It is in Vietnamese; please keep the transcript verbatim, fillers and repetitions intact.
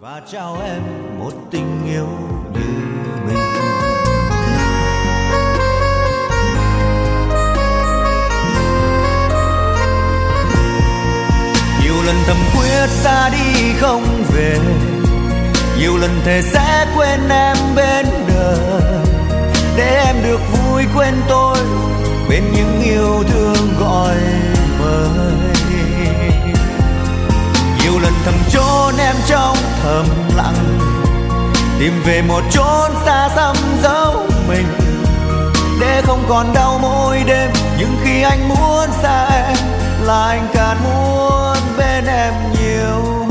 và trao em một tình yêu như mình. Nhiều lần thầm quyết ra đi không về, nhiều lần thề sẽ quên em bên đời, để em được vui quên tôi bên những yêu thương gọi mời. Nhiều lần thầm trốn em trong thầm lặng, tìm về một chốn xa xăm giấu mình, để không còn đau mỗi đêm. Nhưng khi anh muốn xa em, là anh càng muốn bên em nhiều